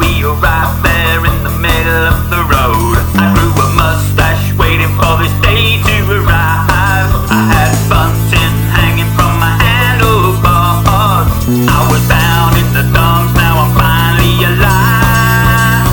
We were right there in the middle of the road. I grew a mustache waiting for this day to arrive. I had bunting hanging from my handlebars. I was bound in the dumps, now I'm finally alive.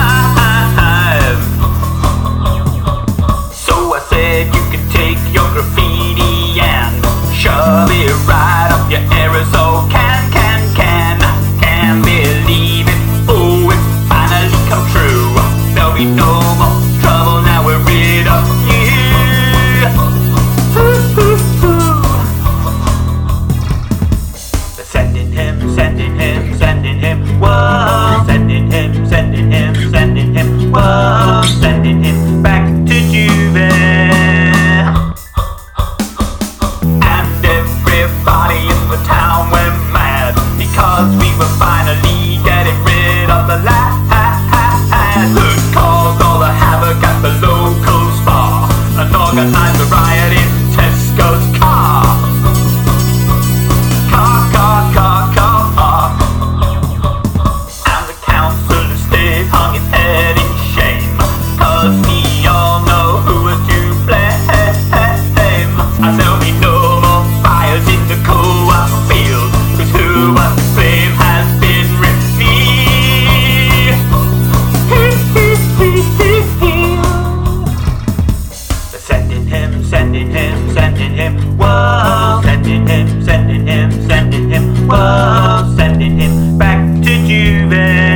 So I said you can take your graffiti and shove it right up your aerosol can. Can't believe it, oh it finally come true. There'll be no more trouble, now we're rid of you. They're sending him, whoa. Sending him, whoa. Sending him back to Juve. And everybody in the town went mad, because we were finally getting rid of the lad who caused all the havoc at the local spa and organized a riot in Tesco's car. And the council estate hung its head in shame, cause we all know who was to blame. And there'll be no more fires in the co-op field, cause who was to blame has been revealed. They're sending him, whoa. Sending him, whoa. Sending him back to Juve.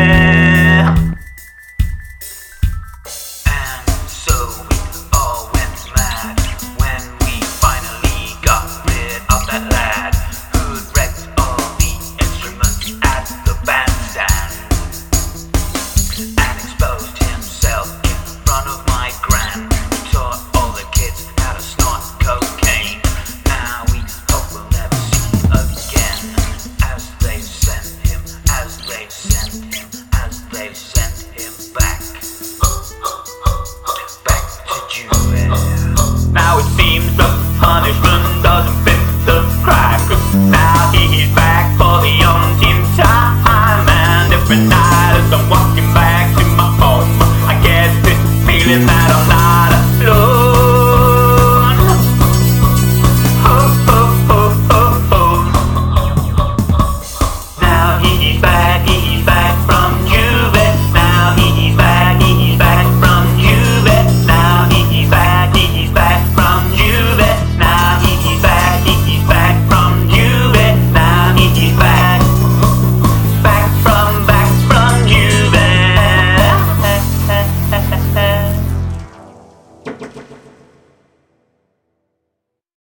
And so we all went mad when we finally got rid of that lad who'd wrecked all the instruments at the bandstand and exposed himself in front of my gran. He taught all the kids how to snort cocaine. Now we hope we'll never see again, as they sent him back to Juve. Now it seems the punishment doesn't fit the crime, 'cause now he's back for the umpteenth time. And every night as I'm walking back to my home, I get this feeling that I'm not alone. Now he's back from Juve. Now he's back from Juve. Now he's back from Juve. Now he's back from Juve. Now he's back from Juve.